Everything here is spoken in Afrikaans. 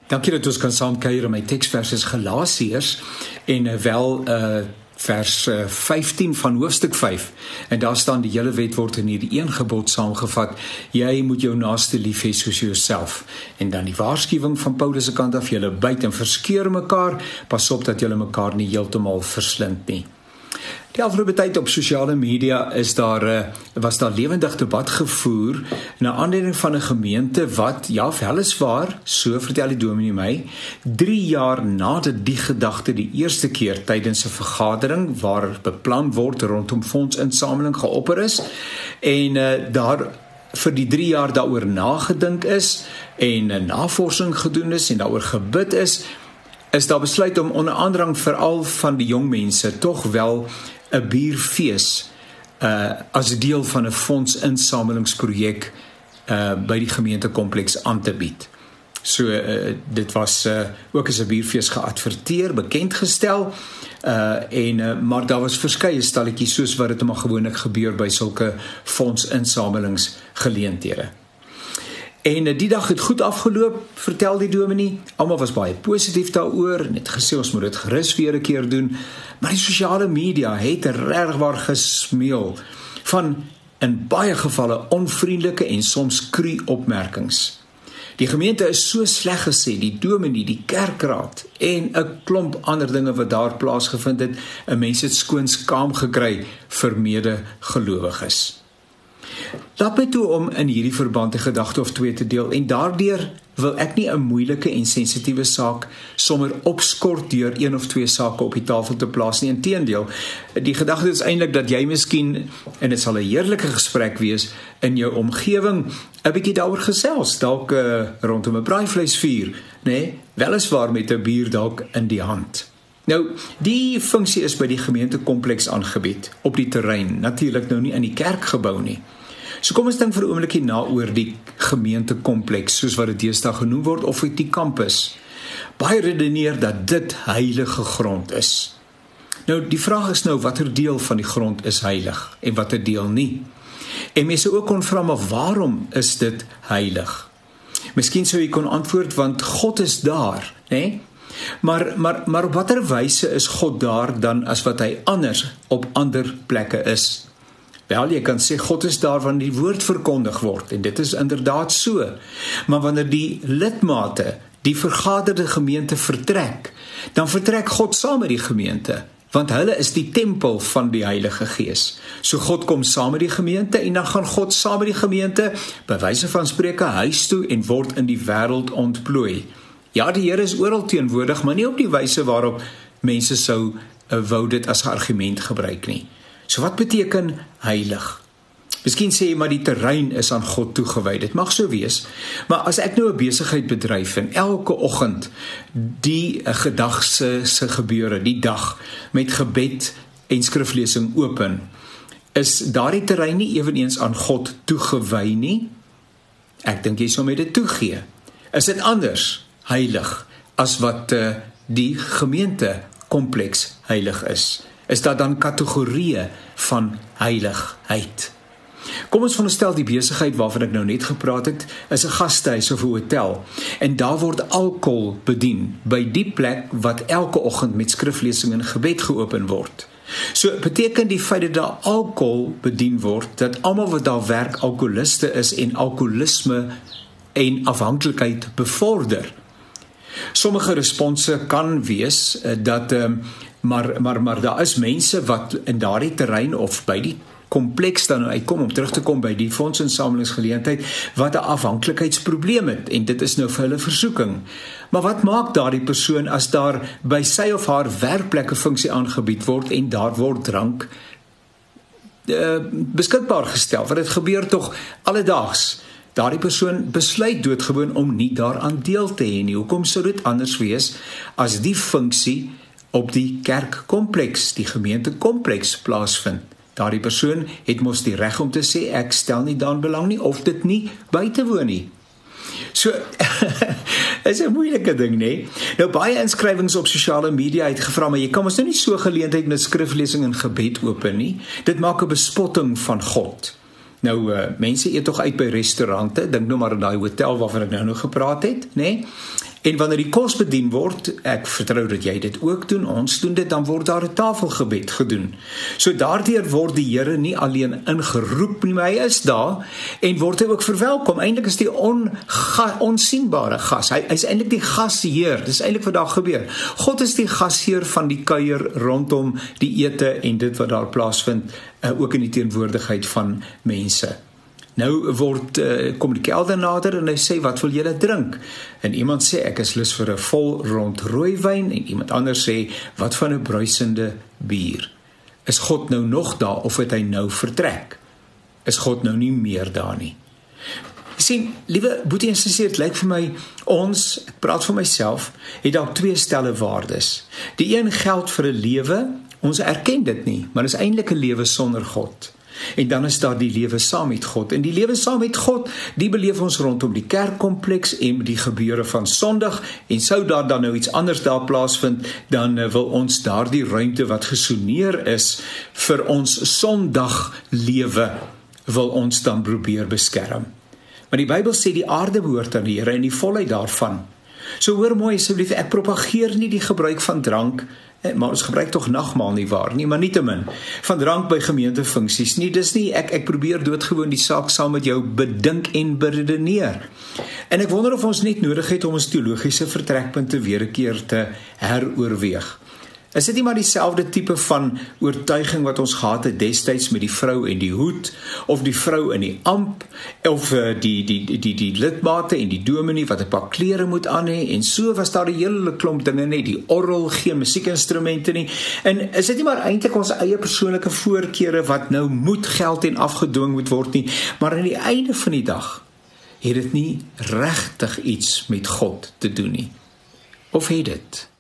Dankie dat ons kan saamkuier. My teksvers is Galasiërs en vers 15 van hoofstuk 5. En daar staan die hele wet word in hierdie een gebod saamgevat. Jy moet jou naaste lief hê soos jouself. En dan die waarskuwing van Paulus se kant af, julle byt en verskeur mekaar, pas op dat julle mekaar nie heeltemal verslind nie. Die afgelope tyd op sosiale media was daar lewendig debat gevoer na aanleiding van 'n gemeente wat, ja, weliswaar, so vertel die dominee my, 3 jaar nadat die gedagte die eerste keer tydens 'n vergadering waar beplan word rondom fondsinsameling geopper is en daar vir die 3 jaar daaroor nagedink is en navorsing gedoen is en daaroor gebid is daar besluit om onder andere veral van die jong mense tog wel 'n bierfees as deel van 'n fondsinsamelingsprojek by die gemeentekompleks aan te bied. So dit was ook as 'n bierfees geadverteer, bekendgestel maar daar was verskeie stalletjies soos wat dit maar gewoonlik gebeur by sulke fondsinsamelingsgeleenthede. En die dag het goed afgeloop, vertel die dominee. Almal was baie positief daaroor en het gesê ons moet dit gerus weer 'n keer doen. Maar die sosiale media het regwaar gesmeel van in baie gevalle onvriendelike en soms kru opmerkings. Die gemeente is so sleg gesê, die dominee, die kerkraad en 'n klomp ander dinge wat daar plaasgevind het. 'n Mens het skoon skaam gekry vir medegelowiges. Laat my toe om in hierdie verband 'n gedagte of twee te deel en daardeur wil ek nie 'n moeilike en sensitiewe saak sommer opskort deur 1 of 2 sake op die tafel te plaas nie. Inteendeel, die gedagte is eintlik dat jy miskien, en dit sal 'n heerlike gesprek wees, in jou omgewing 'n bietjie daaroor gesels, dalk rondom 'n braaivleisvuur, weliswaar met 'n bier dalk in die hand. Nou, die funksie is by die gemeentekompleks aangebied, op die terrein, natuurlik nou nie in die kerkgebou nie. So kom ons dink vir 'n oombliekie na oor die gemeentekompleks, soos wat dit deesdae genoem word, of die kampus. Baie redeneer dat dit heilige grond is. Nou, die vraag is nou, watter deel van die grond is heilig, en watter deel nie? En mense ook kon vra, maar waarom is dit heilig? Miskien sou jy kon antwoord, want God is daar, né? Maar op watter wyse is God daar dan as wat hy anders op ander plekke is? Wel, jy kan sê God is daar wanneer die woord verkondig word, en dit is inderdaad so. Maar wanneer die lidmate, die vergaderde gemeente vertrek, dan vertrek God saam met die gemeente, want hulle is die tempel van die Heilige Gees. So God kom saam met die gemeente en dan gaan God saam met die gemeente, by wyse van spreuke, huis toe en word in die wêreld ontplooi. Ja, die Here is oral teenwoordig, maar nie op die wyse waarop mense wou dit as 'n argument gebruik nie. So wat beteken heilig? Miskien sê jy, maar die terrein is aan God toegewy. Dit mag so wees, maar as ek nou 'n besigheid bedryf en elke oggend die gedagse gebeure, die dag met gebed en skriflesing open, is daardie terrein nie eweneens aan God toegewy nie? Ek dink jy sal met dit toegee. Is dit anders heilig as wat die gemeentekompleks heilig is? Is daar dan kategorieë van heiligheid? Kom ons veronderstel die besigheid waarvan ek nou net gepraat het, is 'n gastehuis of 'n hotel, en daar word alkohol bedien by die plek wat elke oggend met skriflesing en gebed geopen word. So beteken die feit dat daar alkohol bedien word, dat almal wat daar werk alkoholiste is en alkoholisme en afhanklikheid bevorder. Sommige response kan wees dat maar daar is mense wat in daardie terrein of by die kompleks dan uitkom, om terug te kom by die fondsinsamelingsgeleentheid, wat 'n afhanklikheidsprobleem het, en dit is nou vir hulle versoeking. Maar wat maak daardie persoon as daar by sy of haar werkplek 'n funksie aangebied word en daar word drank beskikbaar gestel, want dit gebeur tog alledaags. Daardie persoon besluit doodgewoon om nie daaraan deel te hê nie. Hoekom sou dit anders wees as die funksie op die kerkkompleks, die gemeentekompleks plaasvind? Daardie persoon het mos die reg om te sê, ek stel nie daarin belang nie, of dit nie by te woon nie. So, is 'n moeilike ding, nee. Nou, baie inskrywings op sosiale media het gevra, maar jy kan ons nou nie so geleentheid met skriflesing en gebed open nie. Dit maak 'n bespotting van God. Nou, mense eet tog uit by restaurante, dink nou maar aan daai hotel waarvan ek nou gepraat het, né? En wanneer die kos bedien word, ek vertrou dat jy dit ook doen, ons doen dit, dan word daar 'n tafelgebed gedoen. So daardeur word die Here nie alleen ingeroep nie, maar hy is daar en word hy ook verwelkom. Eintlik is die onsigbare gas. Hy is eintlik die gasheer. Dis eintlik wat daar gebeur. God is die gasheer van die kuier rondom die ete en dit wat daar plaasvind, ook in die teenwoordigheid van mense. Nou kom die kelder nader en hy sê, wat wil julle drink? En iemand sê, ek is lus vir 'n vol rond rooiwyn, en iemand anders sê, wat van 'n bruisende bier? Is God nou nog daar of het hy nou vertrek? Is God nou nie meer daar nie? Jy sien, liewe boetie en sussie, dit lyk vir my, ek praat vir myself, het dalk twee stelle waardes. Die een geld vir 'n lewe, ons erken dit nie, maar is eintlik 'n lewe sonder God. En dan is daar die lewe saam met God. En die lewe saam met God, die beleef ons rondom die kerkkompleks en die gebeure van Sondag. En sou daar dan nou iets anders daar plaasvind, dan wil ons daardie ruimte wat gesoneer is vir ons Sondag lewe, wil ons dan probeer beskerm. Maar die Bybel sê die aarde behoort aan die Here en die volheid daarvan. So hoor mooi asseblief, ek propageer nie die gebruik van drank, maar ons gebruik tog nagmaal nie waar nie, maar nietemin, van drank by gemeentefunksies nie, dis nie, ek probeer doodgewoon die saak saam met jou bedink en beredeneer. En ek wonder of ons net nodig het om ons teologiese vertrekpunte weer 'n keer te heroorweeg. Is dit nie maar dieselfde tipe van oortuiging wat ons gehad het destyds met die vrou en die hoed, of die vrou in die amp, of die lidmate en die dominee wat 'n pak klere moet aan hê, en so was daar 'n hele klomp dinge net, die orgel, geen musiekinstrumente nie, en is dit nie maar eintlik ons eie persoonlike voorkeure wat nou moet geld en afgedwing moet word nie, maar aan die einde van die dag het dit nie regtig iets met God te doen nie, of het dit?